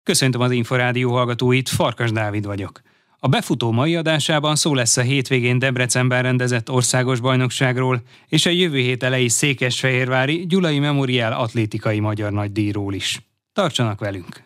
Köszöntöm az Inforádió hallgatóit, Farkas Dávid vagyok. A befutó mai adásában szó lesz a hétvégén Debrecenben rendezett országos bajnokságról, és a jövő hét elejé székesfehérvári Gyulai Memorial atlétikai magyar nagydíjról is. Tartsanak velünk!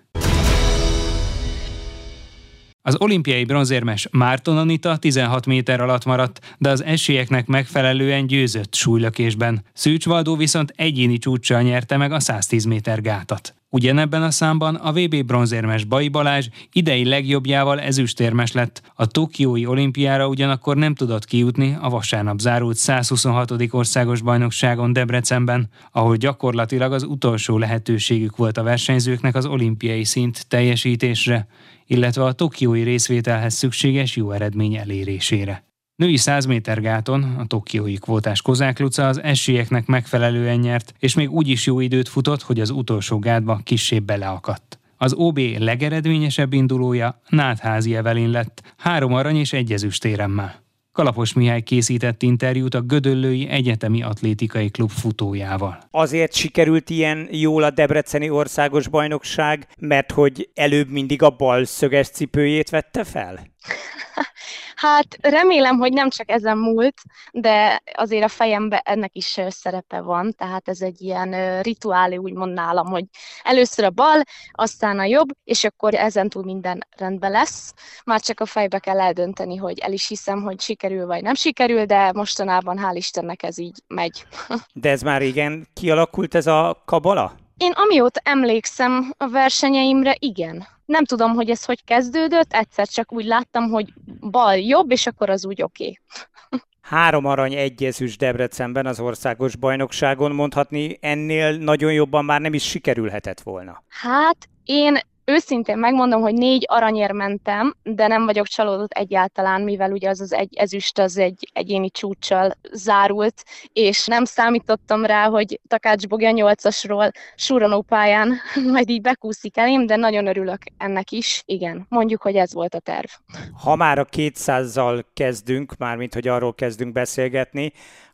Az olimpiai bronzérmes Márton Anita 16 méter alatt maradt, de az esélyeknek megfelelően győzött súlylökésben. Szűcs Valdó viszont egyéni csúccsal nyerte meg a 110 méter gátat. Ugyanebben a számban a VB bronzérmes Bai Balázs idei legjobbjával ezüstérmes lett. A tokiói olimpiára ugyanakkor nem tudott kijutni a vasárnap zárult 126. országos bajnokságon Debrecenben, ahol gyakorlatilag az utolsó lehetőségük volt a versenyzőknek az olimpiai szint teljesítésre, illetve a tokiói részvételhez szükséges jó eredmény elérésére. Női 100 méter gáton a tokiói kvótás Kozák Luca az esélyeknek megfelelően nyert, és még úgy is jó időt futott, hogy az utolsó gátba kissé beleakadt. Az OB legeredményesebb indulója Nátházi Evelyn lett, 3 arany és 1 ezüstéremmel. Kalapos Mihály készített interjút a Gödöllői Egyetemi Atlétikai Klub futójával. Azért sikerült ilyen jól a debreceni országos bajnokság, mert hogy előbb mindig a bal szöges cipőjét vette fel? Hát remélem, hogy nem csak ezen múlt, de azért a fejemben ennek is szerepe van, tehát ez egy ilyen rituálé úgymond nálam, hogy először a bal, aztán a jobb, és akkor ezentúl minden rendben lesz. Már csak a fejbe kell eldönteni, hogy el is hiszem, hogy sikerül vagy nem sikerül, de mostanában hál' Istennek ez így megy. De ez már régen kialakult ez a kabala? Én amióta emlékszem a versenyeimre, igen. Nem tudom, hogy ez hogy kezdődött, egyszer csak úgy láttam, hogy bal jobb, és akkor az úgy oké. 3 arany, 1 ezüst Debrecenben az országos bajnokságon, mondhatni ennél nagyon jobban már nem is sikerülhetett volna. Hát én őszintén megmondom, hogy 4 aranyért mentem, de nem vagyok csalódott egyáltalán, mivel ugye az 1 ezüst az egy egyéni csúccsal zárult, és nem számítottam rá, hogy Takács Bogi a 8-asról surranópályán majd így bekúszik elém, de nagyon örülök ennek is. Igen, mondjuk, hogy ez volt a terv. Ha már a 200-zal kezdünk, mármint hogy arról kezdünk beszélgetni,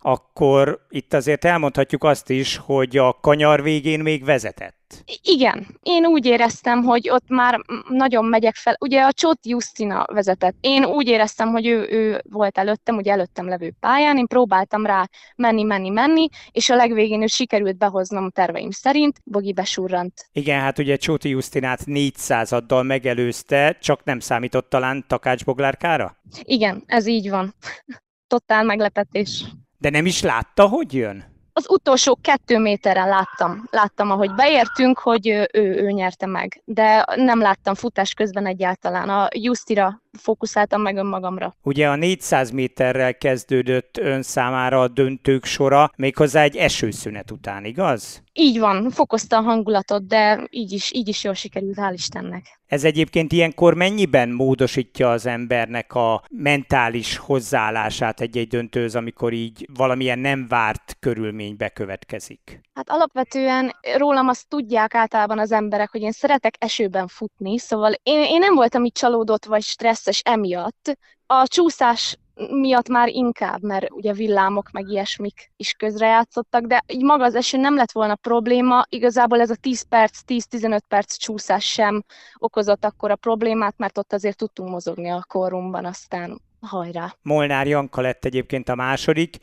akkor itt azért elmondhatjuk azt is, hogy a kanyar végén még vezetett. Igen, én úgy éreztem, hogy ott már nagyon megyek fel. Ugye a Csóti Jusztina vezetett. Én úgy éreztem, hogy ő volt előttem, ugye előttem levő pályán, én próbáltam rá menni, és a legvégén ő sikerült behoznom terveim szerint, Bogi besurrant. Igen, hát ugye Csóti Jusztinát 400-addal megelőzte, csak nem számított talán Takács Boglárkára? Igen, ez így van. Totál meglepetés. De nem is látta, hogy jön? Az utolsó 2 méteren láttam, ahogy beértünk, hogy ő nyerte meg, de nem láttam futás közben egyáltalán. A Justira fókuszáltam meg önmagamra. Ugye a 400 méterrel kezdődött ön számára a döntők sora, méghozzá egy esőszünet után, igaz? Így van, fokozta a hangulatot, de így is jól sikerült, hál' Istennek. Ez egyébként ilyenkor mennyiben módosítja az embernek a mentális hozzáállását egy-egy döntőhöz, amikor így valamilyen nem várt körülmény bekövetkezik? Hát alapvetően rólam azt tudják általában az emberek, hogy én szeretek esőben futni, szóval én nem voltam így csalódott vagy stresszes emiatt. A csúszás miatt már inkább, mert ugye villámok meg ilyesmik is közrejátszottak, de így maga az eső nem lett volna probléma, igazából ez a 10-15 perc csúszás sem okozott akkora problémát, mert ott azért tudtunk mozogni a korrunkban, aztán hajrá. Molnár Janka lett egyébként a második,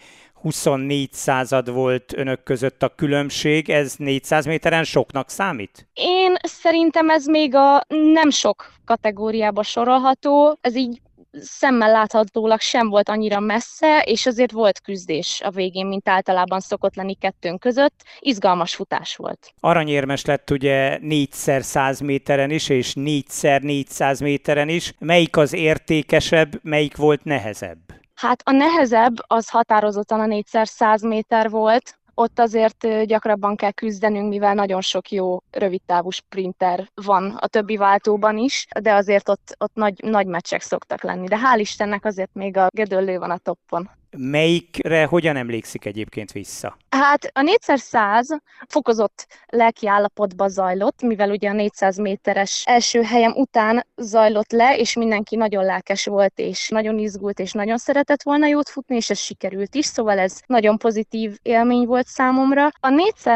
24 század volt önök között a különbség, ez 400 méteren soknak számít? Én szerintem ez még a nem sok kategóriába sorolható, ez így szemmel láthatólag sem volt annyira messze, és azért volt küzdés a végén, mint általában szokott lenni kettőnk között. Izgalmas futás volt. Aranyérmes lett ugye 4x100 méteren is, és 4x400 méteren is. Melyik az értékesebb, melyik volt nehezebb? Hát a nehezebb az határozottan a 4x100 méter volt. Ott azért gyakrabban kell küzdenünk, mivel nagyon sok jó rövidtávú sprinter van a többi váltóban is, de azért ott nagy meccsek szoktak lenni. De hál' Istennek azért még a Gödöllő van a toppon. Melyikre hogyan emlékszik egyébként vissza? Hát a 4x100 fokozott lelki állapotba zajlott, mivel ugye a 400 méteres első helyem után zajlott le, és mindenki nagyon lelkes volt, és nagyon izgult, és nagyon szeretett volna jót futni, és ez sikerült is, szóval ez nagyon pozitív élmény volt számomra. A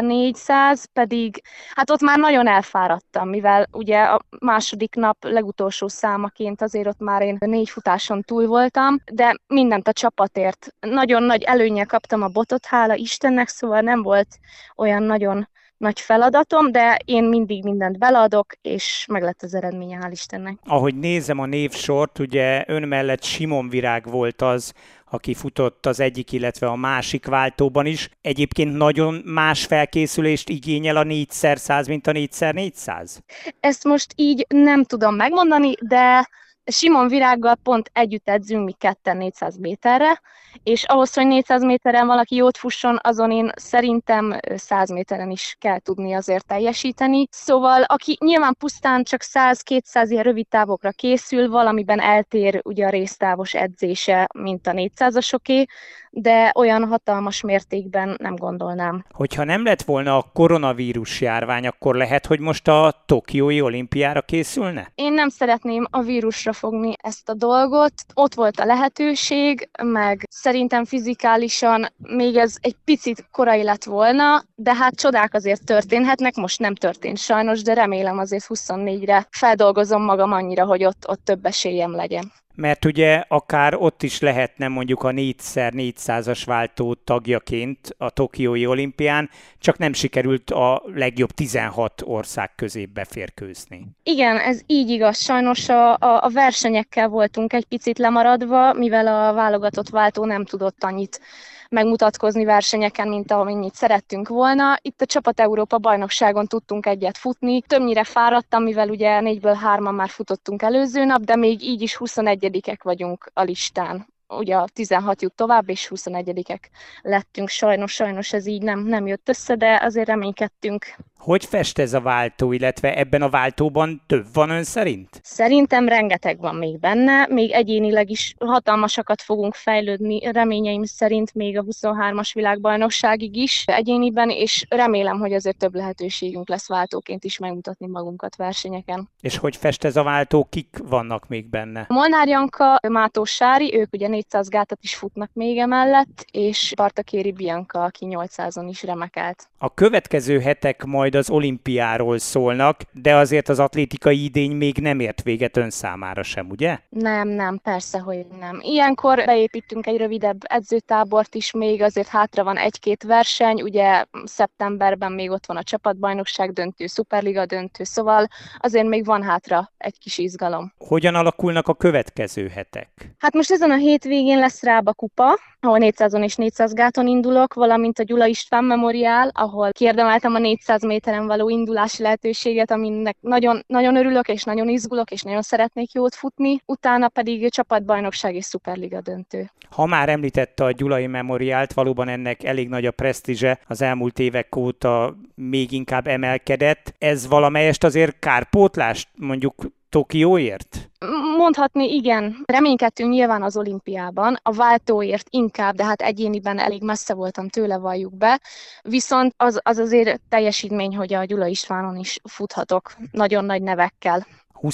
4x400 pedig, hát ott már nagyon elfáradtam, mivel ugye a második nap legutolsó számaként azért ott már én 4 futáson túl voltam, de mindent a csapatért. Nagyon nagy előnnyel kaptam a botot, hála Istennek, szóval nem volt olyan nagyon nagy feladatom, de én mindig mindent beleadok, és meg lett az eredménye, hál' Istennek. Ahogy nézem a névsort, ugye ön mellett Simon Virág volt az, aki futott az egyik, illetve a másik váltóban is. Egyébként nagyon más felkészülést igényel a 4x100, mint a 4x400? Ezt most így nem tudom megmondani, de Simon Virággal pont együtt edzünk mi ketten 400 méterre, és ahhoz, hogy 400 méteren valaki jót fusson, azon én szerintem 100 méteren is kell tudni azért teljesíteni. Szóval aki nyilván pusztán csak 100-200 ilyen rövid távokra készül, valamiben eltér ugye a résztávos edzése, mint a 400-asoké, de olyan hatalmas mértékben nem gondolnám. Hogyha nem lett volna a koronavírus járvány, akkor lehet, hogy most a Tokiói olimpiára készülne? Én nem szeretném a vírusra fogni ezt a dolgot. Ott volt a lehetőség, meg szerintem fizikálisan még ez egy picit korai lett volna, de hát csodák azért történhetnek, most nem történt sajnos, de remélem azért 24-re feldolgozom magam annyira, hogy ott több esélyem legyen. Mert ugye akár ott is lehetne mondjuk a 4x400-as váltó tagjaként a Tokiói olimpián, csak nem sikerült a legjobb 16 ország közé beférkőzni. Igen, ez így igaz. Sajnos a versenyekkel voltunk egy picit lemaradva, mivel a válogatott váltó nem tudott annyit megmutatkozni versenyeken, mint amennyit szerettünk volna. Itt a Csapat Európa bajnokságon tudtunk egyet futni. Többnyire fáradtam, mivel ugye 4-ből 3-an már futottunk előző nap, de még így is 21-ek vagyunk a listán. Ugye a 16 jut tovább, és 21-ek lettünk. Sajnos ez így nem jött össze, de azért reménykedtünk. Hogy fest ez a váltó, illetve ebben a váltóban több van ön szerint? Szerintem rengeteg van még benne, még egyénileg is hatalmasakat fogunk fejlődni, reményeim szerint még a 23-as világbajnokságig is egyéniben, és remélem, hogy azért több lehetőségünk lesz váltóként is megmutatni magunkat versenyeken. És hogy fest ez a váltó, kik vannak még benne? Molnár Janka, Mátó Sári, ők ugye 400 gátat is futnak még emellett, és Bartakéri Bianca, aki 800-on is remekelt. A következő hetek majd az olimpiáról szólnak, de azért az atlétikai idény még nem ért véget ön számára sem, ugye? Nem, persze, hogy nem. Ilyenkor beépítünk egy rövidebb edzőtábort is, még azért hátra van 1-2 verseny, ugye szeptemberben még ott van a csapatbajnokság döntő, szuperliga döntő, szóval azért még van hátra egy kis izgalom. Hogyan alakulnak a következő hetek? Hát most ezen a hétvégén lesz Rába kupa, ahol 400-on és 400 gáton indulok, valamint a Gyula István Memoriál, ahol kiérdemeltem a 400 méteren való indulási lehetőséget, aminek nagyon, nagyon örülök, és nagyon izgulok, és nagyon szeretnék jót futni. Utána pedig csapatbajnokság és szuperliga döntő. Ha már említette a Gyulai Memoriált, valóban ennek elég nagy a presztízse, az elmúlt évek óta még inkább emelkedett. Ez valamelyest azért kárpótlást mondjuk Tokióért? Mondhatni igen. Reménykedtünk nyilván az olimpiában, a váltóért inkább, de hát egyéniben elég messze voltam tőle, valljuk be. Viszont az azért teljesítmény, hogy a Gyula Istvánon is futhatok nagyon nagy nevekkel.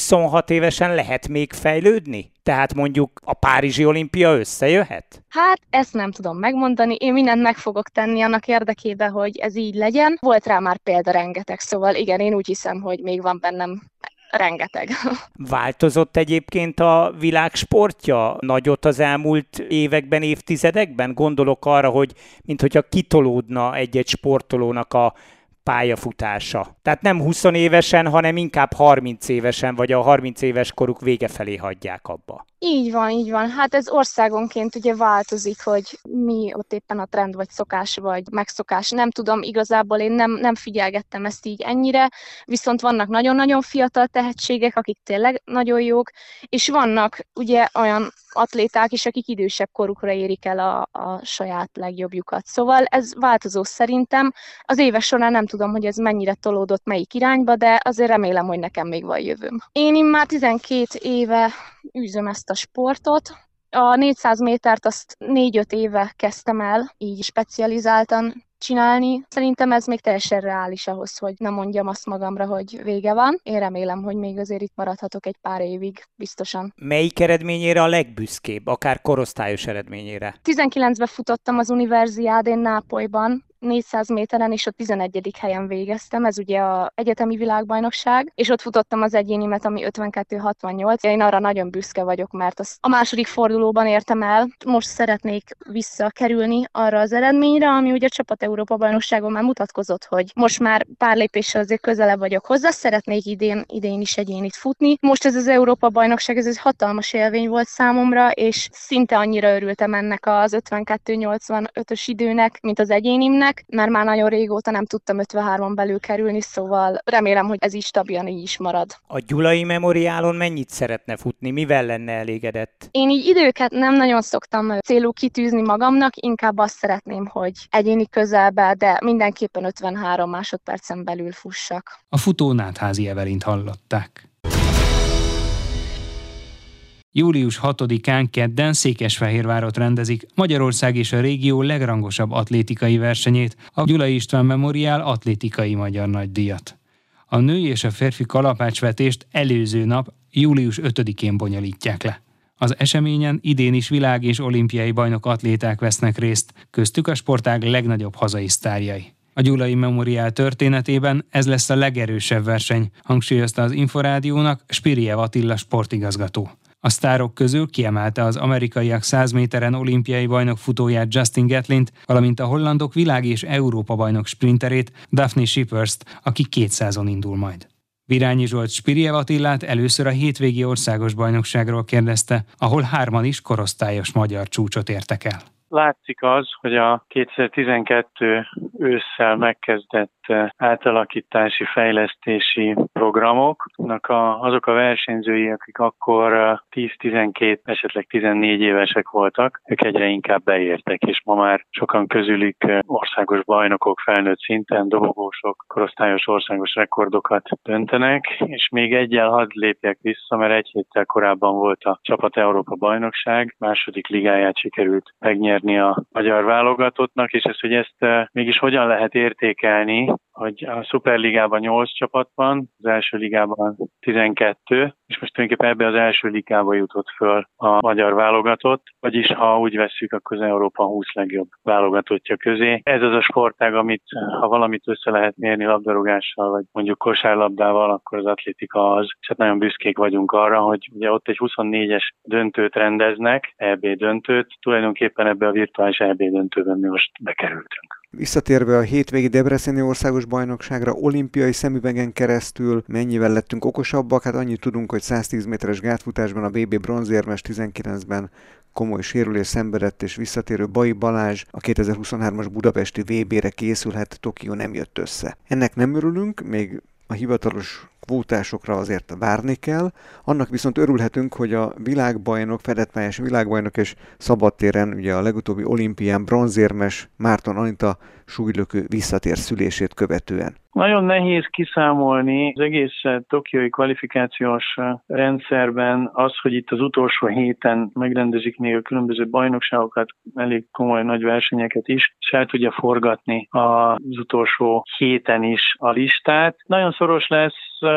26 évesen lehet még fejlődni? Tehát mondjuk a Párizsi olimpia összejöhet? Hát ezt nem tudom megmondani, én mindent meg fogok tenni annak érdekében, hogy ez így legyen. Volt rá már példa rengeteg, szóval igen, én úgy hiszem, hogy még van bennem rengeteg. Változott egyébként a világ sportja nagyot az elmúlt években, évtizedekben? Gondolok arra, hogy minthogyha kitolódna egy-egy sportolónak a pályafutása. Tehát nem 20 évesen, hanem inkább 30 évesen, vagy a 30 éves koruk vége felé hagyják abba. Így van. Hát ez országonként ugye változik, hogy mi ott éppen a trend, vagy szokás, vagy megszokás. Nem tudom, igazából én nem figyelgettem ezt így ennyire, viszont vannak nagyon-nagyon fiatal tehetségek, akik tényleg nagyon jók, és vannak ugye olyan atléták is, akik idősebb korukra érik el a saját legjobbjukat. Szóval ez változó szerintem. Az évek során nem tudom, hogy ez mennyire tolódott melyik irányba, de azért remélem, hogy nekem még van jövőm. Én már 12 éve űzöm ezt a sportot, A 400 métert azt 4-5 éve kezdtem el, így specializáltan csinálni. Szerintem ez még teljesen reális ahhoz, hogy nem mondjam azt magamra, hogy vége van. Én remélem, hogy még azért itt maradhatok egy pár évig, biztosan. Melyik eredményére a legbüszkébb, akár korosztályos eredményére? 19-ben futottam az Universiádén Nápolyban, 400 méteren, és ott 11. helyen végeztem, ez ugye az egyetemi világbajnokság, és ott futottam az egyénimet, ami 52-68. Én arra nagyon büszke vagyok, mert azt a második fordulóban értem el. Most szeretnék visszakerülni arra az eredményre, ami ugye a csapat Európa-bajnokságon már mutatkozott, hogy most már pár lépéssel azért közelebb vagyok hozzá, szeretnék idén is egyénit futni. Most ez az Európa-bajnokság, ez egy hatalmas élmény volt számomra, és szinte annyira örültem ennek az 52-85-ös időnek, mint az egyénimnek, mert már nagyon régóta nem tudtam 53-on belül kerülni, szóval remélem, hogy ez is stabilan így is marad. A Gyulai Memoriálon mennyit szeretne futni? Mivel lenne elégedett? Én így időket nem nagyon szoktam célul kitűzni magamnak, inkább azt szeretném, hogy egyéni közelbe, de mindenképpen 53 másodpercen belül fussak. A futó Nátházi Evelint hallották. Július 6-án kedden Székesfehérvárot rendezik Magyarország és a régió legrangosabb atlétikai versenyét, a Gyulai István Memoriál atlétikai magyar nagydíjat. A női és a férfi kalapácsvetést előző nap, július 5-én bonyolítják le. Az eseményen idén is világ- és olimpiai bajnok atléták vesznek részt, köztük a sportág legnagyobb hazai sztárjai. A Gyulai Memoriál történetében ez lesz a legerősebb verseny, hangsúlyozta az Inforádiónak Spiriev Attila sportigazgató. A sztárok közül kiemelte az amerikaiak 100 méteren olimpiai bajnok futóját Justin Gatlint, valamint a hollandok világ- és Európa-bajnok sprinterét Daphne Schipperst, aki 200-on indul majd. Virányi Zsolt Spiriev Attilát először a hétvégi országos bajnokságról kérdezte, ahol 3 is korosztályos magyar csúcsot értek el. Látszik az, hogy a 2012 ősszel megkezdett átalakítási, fejlesztési programoknak azok a versenyzői, akik akkor 10-12, esetleg 14 évesek voltak, ők egyre inkább beértek, és ma már sokan közülük országos bajnokok felnőtt szinten, dobogósok, korosztályos országos rekordokat döntenek, és még egyel hadd lépjek vissza, mert egy héttel korábban volt a Csapat Európa bajnokság, második ligáját sikerült megnyerni a magyar válogatottnak, és hogy ezt mégis hogyan lehet értékelni, hogy a szuperligában 8 csapat van, az első ligában 12, és most tulajdonképpen ebbe az első ligába jutott föl a magyar válogatott, vagyis ha úgy vesszük, akkor az Európa 20 legjobb válogatottja közé. Ez az a sportág, amit ha valamit össze lehet mérni labdarúgással, vagy mondjuk kosárlabdával, akkor az atlétika az. És hát nagyon büszkék vagyunk arra, hogy ugye ott egy 24-es döntőt rendeznek, EB döntőt, tulajdonképpen ebbe a virtuális EB döntőben mi most bekerültünk. Visszatérve a hétvégi debreceni országos bajnokságra, olimpiai szemüvegen keresztül mennyivel lettünk okosabbak? Hát annyit tudunk, hogy 110 méteres gátfutásban a VB bronzérmes 19-ben komoly sérülés szenvedett, és visszatérő Bai Balázs a 2023-as budapesti VB-re készülhet, Tokió nem jött össze. Ennek nem örülünk, még a hivatalos kvótásokra azért várni kell. Annak viszont örülhetünk, hogy a világbajnok, fedettpályás világbajnok és szabadtéren, ugye a legutóbbi olimpián bronzérmes Márton Anita súlylökő visszatér szülését követően. Nagyon nehéz kiszámolni az egész tokiói kvalifikációs rendszerben az, hogy itt az utolsó héten megrendezik még a különböző bajnokságokat, elég komoly nagy versenyeket is, és el tudja forgatni az utolsó héten is a listát. Nagyon szoros lesz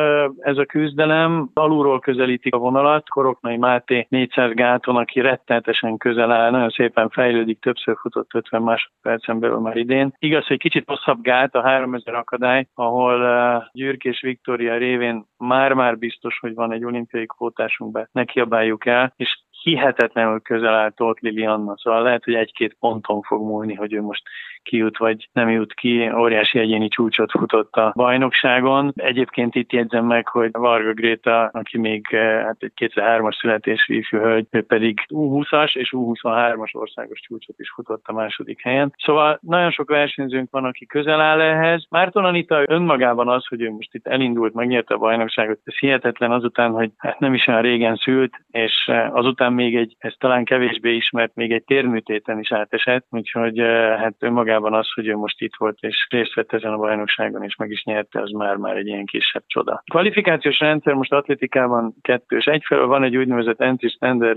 ez a küzdelem, alulról közelítik a vonalat, Koroknai Máté 400 gáton, aki rettenetesen közel áll, nagyon szépen fejlődik, többször futott 50 másodpercen belül már idén. Igaz, hogy kicsit hosszabb gát, a 3000 akadály, ahol Gyürk és Viktória révén már biztos, hogy van egy olimpiai kvótásunk, be ne kiabáljuk el, és hihetetlenül közel áll Tóth Lilianna, szóval lehet, hogy 1-2 ponton fog múlni, hogy ő most kijut vagy nem jut ki, óriási egyéni csúcsot futott a bajnokságon. Egyébként itt jegyzem meg, hogy Varga Gréta, aki még egy 2003-as születésű ifjú hölgy, ő pedig U20-as és U23-as országos csúcsot is futott a második helyen. Szóval nagyon sok versenyzőnk van, aki közel áll ehhez. Márton Anita önmagában az, hogy ő most itt elindult, megnyerte a bajnokságot, ez hihetetlen azután, hogy hát nem is olyan régen szült, és azután még ez talán kevésbé ismert, még egy térműtéten is átesett, úgyhogy hát önmagában az, hogy ő most itt volt és részt vett ezen a bajnokságon és meg is nyerte, az már egy ilyen kisebb csoda. A kvalifikációs rendszer most atlétikában kettős. Egyfelől van egy úgynevezett entry standard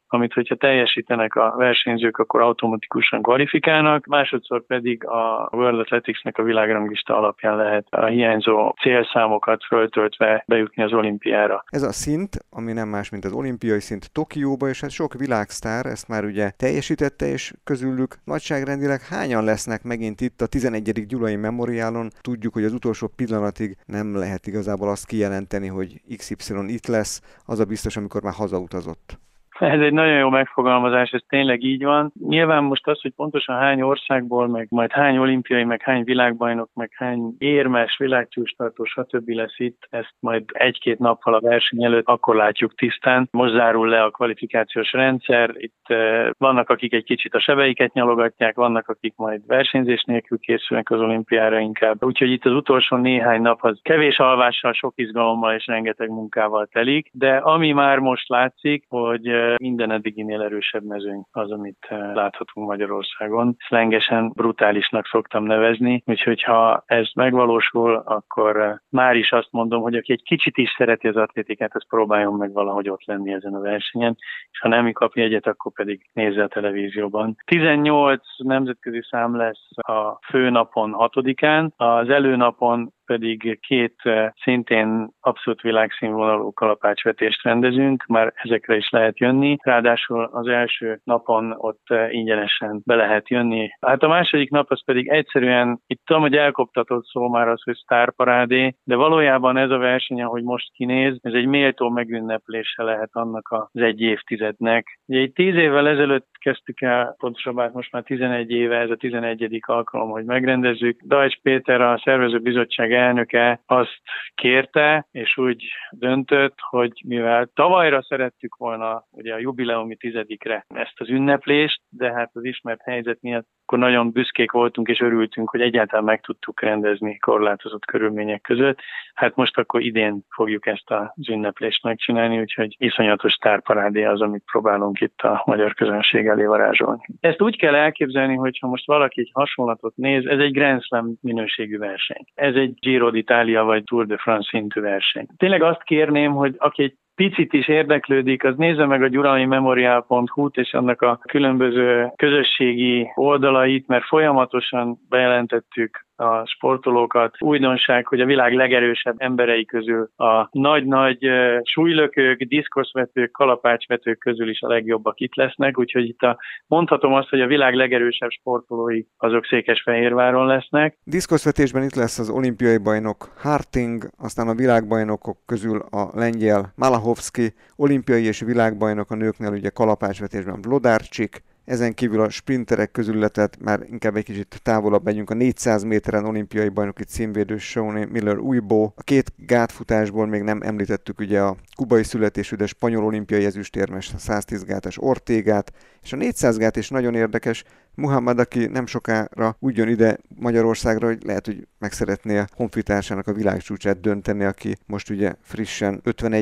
amit hogyha teljesítenek a versenyzők, akkor automatikusan kvalifikálnak, másodszor pedig a World Athletics-nek a világranglista alapján lehet a hiányzó célszámokat föltöltve bejutni az olimpiára. Ez a szint, ami nem más, mint az olimpiai szint Tokióba, és hát sok világsztár ezt már ugye teljesítette, és közülük nagyságrendileg hányan lesznek megint itt a 11. Gyulai Memoriálon? Tudjuk, hogy az utolsó pillanatig nem lehet igazából azt kijelenteni, hogy XY itt lesz, az a biztos, amikor már hazautazott. Ez egy nagyon jó megfogalmazás, ez tényleg így van. Nyilván most az, hogy pontosan hány országból, meg majd hány olimpiai, meg hány világbajnok, meg hány érmes, világcsúcstartó, stb. Lesz itt, ezt majd 1-2 nappal a verseny előtt akkor látjuk tisztán. Most zárul le a kvalifikációs rendszer, itt vannak, akik egy kicsit a sebeiket nyalogatják, vannak, akik majd versenyzés nélkül készülnek az olimpiára inkább. Úgyhogy itt az utolsó néhány nap az kevés alvással, sok izgalommal és rengeteg munkával telik, de ami már most látszik, hogy minden eddiginél erősebb mezőny az, amit láthatunk Magyarországon. Szlengesen brutálisnak szoktam nevezni, úgyhogy ha ez megvalósul, akkor már is azt mondom, hogy aki egy kicsit is szereti az atlétikát, az próbáljon meg valahogy ott lenni ezen a versenyen, és ha nem kap jegyet, akkor pedig nézze a televízióban. 18 nemzetközi szám lesz a főnapon 6-án, az előnapon pedig 2 szintén abszolút világszínvonalú kalapácsvetést rendezünk, már ezekre is lehet jönni. Ráadásul az első napon ott ingyenesen be lehet jönni. Hát a második nap az pedig egyszerűen, itt tudom, hogy elkoptatott szó már az, hogy sztárparádé, de valójában ez a verseny, ahogy most kinéz, ez egy méltó megünneplése lehet annak az egy évtizednek. Ugye itt 10 évvel ezelőtt kezdtük el, pontosabban most már 11 éve, ez a 11. alkalom, hogy megrendezzük. Dajcs Péter, a szervezőbizottság elnöke azt kérte, és úgy döntött, hogy mivel tavalyra szerettük volna ugye a jubileumi 10. ezt az ünneplést, de hát az ismert helyzet miatt akkor nagyon büszkék voltunk és örültünk, hogy egyáltalán meg tudtuk rendezni korlátozott körülmények között. Hát most akkor idén fogjuk ezt az ünneplést megcsinálni, úgyhogy iszonyatos sztárparádé az, amit próbálunk itt a magyar közönség elé varázsolni. Ezt úgy kell elképzelni, hogy ha most valaki egy hasonlatot néz, ez egy Grand Slam minőségű verseny. Ez egy Giro d'Italia vagy Tour de France szintű verseny. Tényleg azt kérném, hogy aki egy picit is érdeklődik, az nézze meg a gyulaimemorial.hu-t és annak a különböző közösségi oldalait, mert folyamatosan bejelentettük a sportolókat. Újdonság, hogy a világ legerősebb emberei közül a nagy-nagy súlylökők, diszkoszvetők, kalapácsvetők közül is a legjobbak itt lesznek, úgyhogy itt mondhatom azt, hogy a világ legerősebb sportolói azok Székesfehérváron lesznek. Diszkoszvetésben itt lesz az olimpiai bajnok Harting, aztán a világbajnokok közül a lengyel Malachowski, olimpiai és világbajnok a nőknél ugye kalapácsvetésben Wlodarczyk, ezen kívül a sprinterek közületet már inkább egy kicsit távolabb megyünk, a 400 méteren olimpiai bajnoki címvédő Shawnee Miller-Uibo. A 2 gátfutásból még nem említettük ugye a kubai születésű, de spanyol olimpiai ezüstérmes 110 gátas Ortégát, és a 400 gát is nagyon érdekes, Muhammad, aki nem sokára úgy jön ide Magyarországra, hogy lehet, hogy meg szeretné a honfitársának a világcsúcsát dönteni, aki most ugye frissen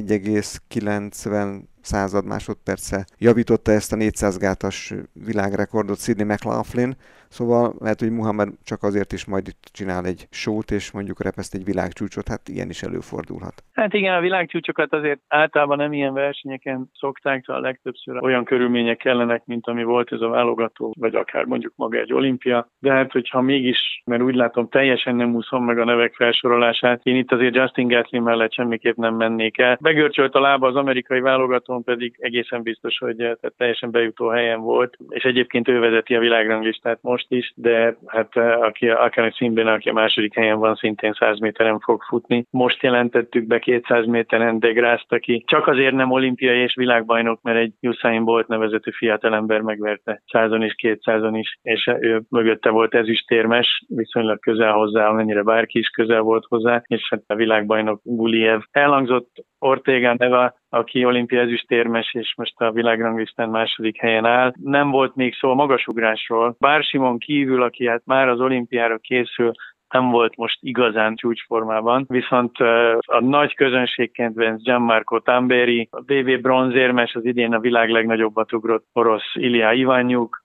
51,90 másodperce javította ezt a 400 gátas világrekordot Sidney McLaughlin, szóval lehet, hogy Muhammad csak azért is majd itt csinál egy show-t, és mondjuk repeszt egy világcsúcsot, hát ilyen is előfordulhat. Hát igen, a világcsúcsokat azért általában nem ilyen versenyeken szokták, a legtöbbször olyan körülmények kellenek, mint ami volt ez a válogató, vagy akár mondjuk maga egy olimpia, de hát hogyha mégis, mert úgy látom, teljesen nem úszom meg a nevek felsorolását, én itt azért Justin Gatlin mellett semmiképp nem mennék el. Begörcsölt a lába az amerikai válogatón, pedig egészen biztos, hogy tehát teljesen bejutó helyen volt, és egyébként ő vezeti a világranglistát most is, de hát aki akár egy színben, aki a második helyen van, szintén 100 méteren fog futni. Most jelentettük be 200 méteren De Grasst, aki csak azért nem olimpiai és világbajnok, mert egy Usain Bolt nevezetű fiatalember megverte 100-on és 200-on is, és ő mögötte volt ezüstérmes, viszonylag közel hozzá, amennyire bárki is közel volt hozzá, és hát a világbajnok Guliev. Elhangzott Ortega neve, aki olimpiai ezüstérmes, és most a világranglistán második helyen áll. Nem volt még szó a magasugrásról. Bár Simon kívül, aki hát már az olimpiára készül, nem volt most igazán csúcsformában, viszont a nagy közönség kedvenc Gianmarco Tamberi, a BB bronzérmes, az idén a világ legnagyobbat ugrott orosz Ilya Ivanyuk,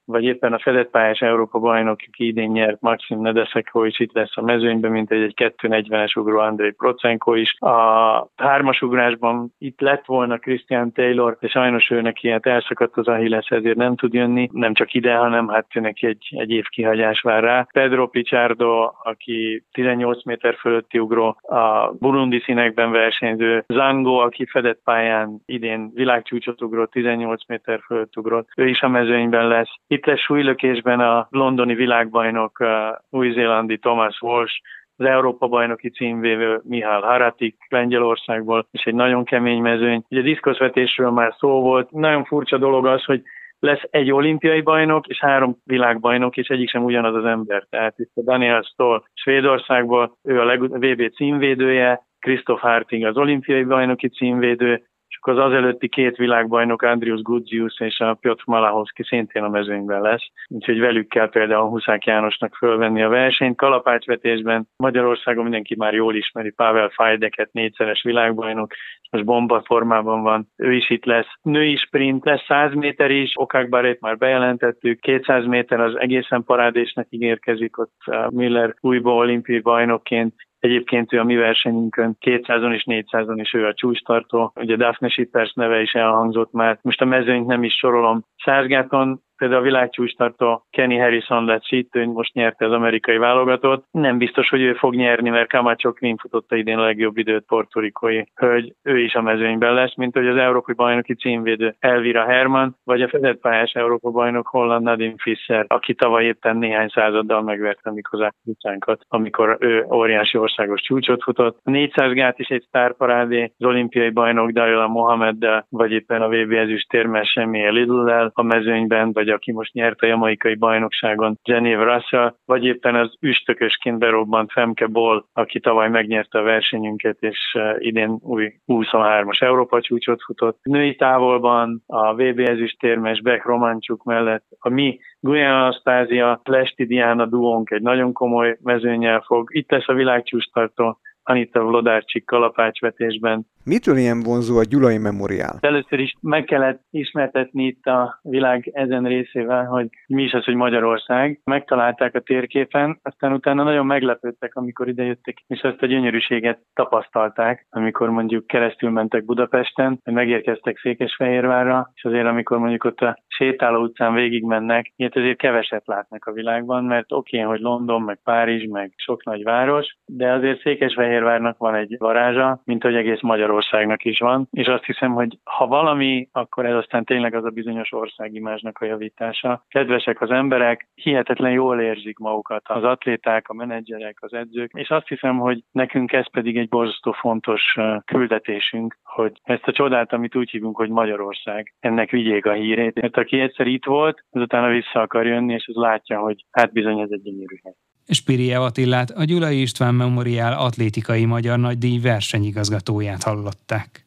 vagy éppen a fedett pályás Európa bajnok, aki idén nyert, Maxim Nedeszekó is itt lesz a mezőnyben, mint egy 2.40-es ugró Andrei Procenko is. A 3-as ugrásban itt lett volna Christian Taylor, de sajnos ő neki elszakadt az Achilles, ezért nem tud jönni, nem csak ide, hanem neki egy év kihagyás vár rá. Pedro Pichardo, aki 18 méter fölötti ugró, a burundi színekben versenyző Zango, aki fedett pályán idén világcsúcsot ugrott, 18 méter fölött ugrott, ő is a mezőnyben lesz. Itt lesz súlylökésben a londoni világbajnok, új-zélandi Thomas Walsh, az Európa-bajnoki címvévő Mihály Haratik Lengyelországból, és egy nagyon kemény mezőny. Ugye a diszkoszvetésről már szó volt. Nagyon furcsa dolog az, hogy lesz egy olimpiai bajnok és 3 világbajnok, és egyik sem ugyanaz az ember. Tehát itt a Daniel Stoll Svédországból, ő a VB címvédője, Christoph Harting az olimpiai bajnoki címvédő, és akkor az azelőtti 2 világbajnok, Andrius Gudzius és a Piotr Malachowski szintén a mezőnyben lesz. Úgyhogy velük kell például Huszák Jánosnak fölvenni a versenyt. Kalapácsvetésben Magyarországon mindenki már jól ismeri Pavel Fajdeket, 4-szeres világbajnok, most bomba formában van, ő is itt lesz. Női sprint lesz, 100 méter is, Okák Barét már bejelentettük, 200 méter az egészen parádésnek ígérkezik, ott Miller újból olimpiai bajnokként. Egyébként ő a mi versenyünkön 200-on és 400-on is ő a csúcstartó. Ugye Daphne Schippers neve is elhangzott már. Most a mezőnyt nem is sorolom. Sázgáton például a világcsúcstartó Kenny Harrison lett itt, ő most nyerte az amerikai válogatott. Nem biztos, hogy ő fog nyerni, mert Camacho Quinn futotta idén a legjobb időt, portorikói hölgy. Ő is a mezőnyben lesz, mint hogy az európai bajnoki címvédő Elvira Herman, vagy a fedett pályás Európa bajnok holland Nadine Fischer, aki tavaly éppen néhány századdal megverte Mikozák utcánkat, amikor ő óriási országos csúcsot futott. A 400 gát is egy sztárparádé, az olimpiai bajnok Darila Mohameddel, vagy éppen a VB ezüstérmes Semmi Lidl-lel a mezőnyben, vagy aki most nyert a jamaikai bajnokságon, Genève Russell, vagy éppen az üstökösként berobbant Femke Bol, aki tavaly megnyerte a versenyünket, és idén új 23-as Európa csúcsot futott. Női távolban a VB ezüstérmes Beck Romancsuk mellett a mi Guyen Anastasia, Lesti Diana duónk egy nagyon komoly mezőnnyel fog. Itt lesz a világcsúcstartó Anita Vlodarcsik kalapácsvetésben. Mitől ilyen vonzó a Gyulai Memoriál? Először is meg kellett ismertetni itt a világ ezen részével, hogy mi is az, hogy Magyarország. Megtalálták a térképen, aztán utána nagyon meglepődtek, amikor idejöttek, és ezt a gyönyörűséget tapasztalták, amikor mondjuk keresztül mentek Budapesten, megérkeztek Székesfehérvárra, és azért amikor mondjuk ott a sétáló utcán végigmennek, ilyet azért keveset látnak a világban, mert oké, hogy London, meg Párizs, meg sok nagy város, de azért Székesfehérvárnak van egy varázsa, mint hogy egész Magyarországnak is van, és azt hiszem, hogy ha valami, akkor ez aztán tényleg az a bizonyos országimázsnak a javítása. Kedvesek az emberek, hihetetlen jól érzik magukat az atléták, a menedzserek, az edzők, és azt hiszem, hogy nekünk ez pedig egy borzasztó fontos küldetésünk, hogy ezt a csodát, amit úgy hívunk, hogy Magyarország, ennek vigyék a hírét. Mert aki egyszer itt volt, azután vissza akar jönni, és az látja, hogy hát bizony ez egy gyönyörű hely. Spiriev Attilát, a Gyulai István Memoriál atlétikai magyar nagydíj versenyigazgatóját hallották.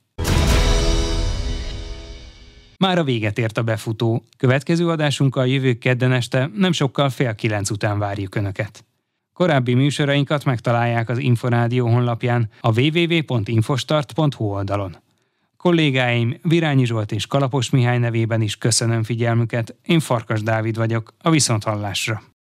Már a véget ért a befutó. Következő adásunkkal jövő kedden este nem sokkal 8:30 után várjuk Önöket. Korábbi műsorainkat megtalálják az Inforádió honlapján, a www.infostart.hu oldalon. Kollégáim Virányi Zsolt és Kalapos Mihály nevében is köszönöm figyelmüket, én Farkas Dávid vagyok, a viszonthallásra.